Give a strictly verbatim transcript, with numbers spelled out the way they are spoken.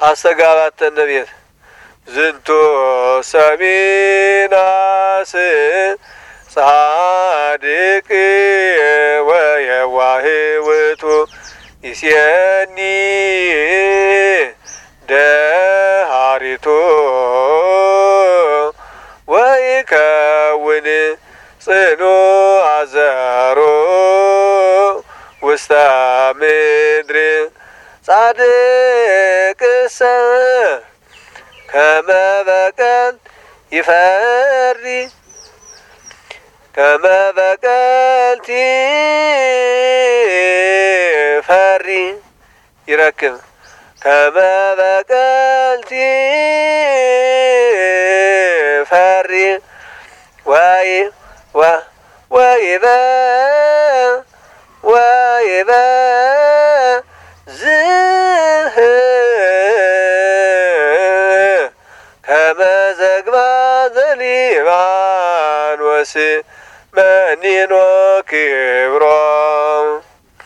አስተጋባተ ነቢያት ዝንቱ ሰሚናስ ጻድቅ ወየዋህ ውእቱ ይሴኒ ደሃሪቱ ወይከውን ጽኑዕ ዘሮ ውስተ ምድር ጻድቅሰ ከመ በቀል ይፈሪ ከመ በቀልቲ ፈሪ ይረክብ ከመ በቀልቲ ፈሪ ወይ ወ ወይበ ወይበ ዝህ ከመ ዘግባ ዘሊባኖስ መኒኖ ክብሮ